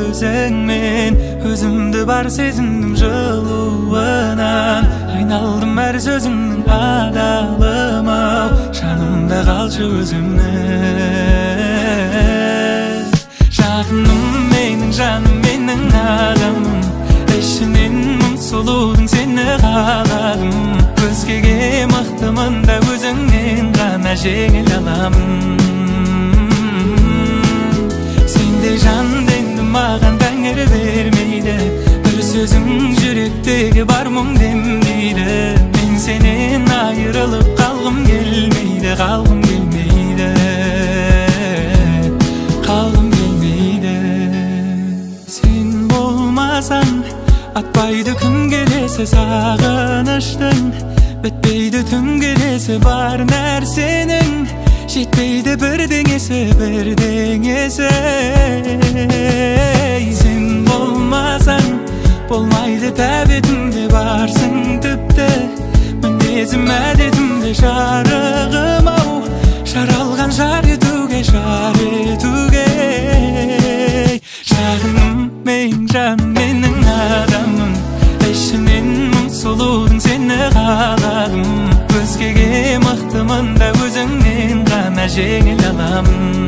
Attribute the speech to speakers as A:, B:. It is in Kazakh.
A: өзіңмен өзімді бар сезіндім жылуынан айналдым әр сөзіңнің адалым ау жанымда қалшы өзімнің жақыным менің жаным менің адамым ішінен мың сұлудың сені қаладым өзгеге мықтымын да өзіңнен ғана жеңіл аламын сендей жанды енді маған тәңір бермейді бір сөзің жүректегі бар мұң демдейді мен сенен айырылып қалғым келмейді қалғым келмейді қалғым келмейді сен болмасаң атпайды күн келесі сағыныштың бітпейді түн келесі бар нәрсенің жетпейді бірдеңесі сен болмасаң болмайды тәбетімде барсың тіпті мінезім әдетімде жарығым ау жаралған жар етуге жағыным мен жаным менің адамым ішінен мың сұлудың сені қаладым өзгеге мықтымын да өзіңнен ғана жеңіл аламын